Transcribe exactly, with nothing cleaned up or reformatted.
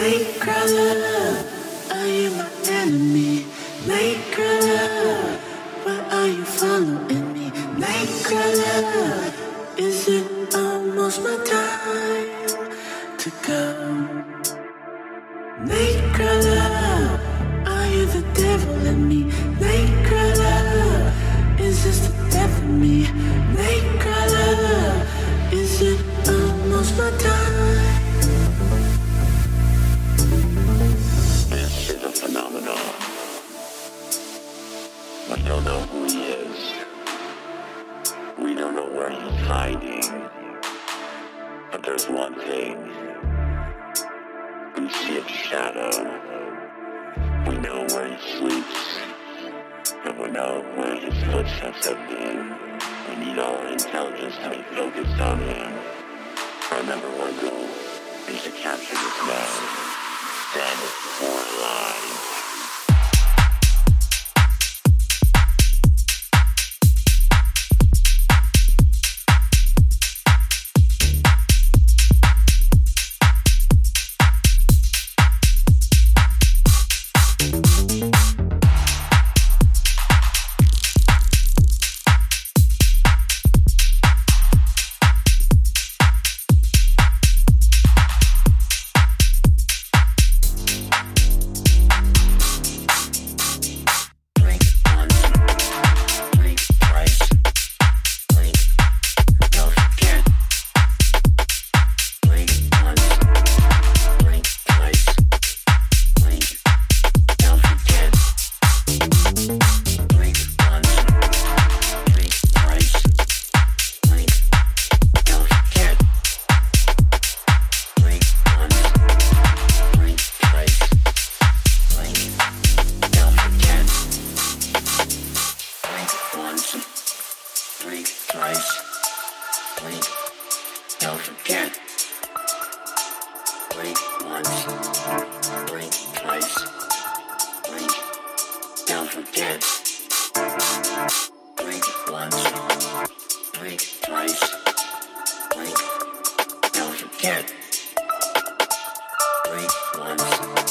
Nightcrawler, are you my enemy? Nightcrawler, why are you following me? Nightcrawler, is it almost my time to go? Nightcrawler, are you the devil in me? Nightcrawler, is this the death of me? Nightcrawler, is it almost my time? This is a phenomenon. We don't know who he is. We don't know where he's hiding. But there's one thing. We see a shadow. We know where he sleeps. And we know where his footsteps have been. We need all our intelligence to be focused on him. Our number one goal is to capture this man. Dead or alive. Blink once,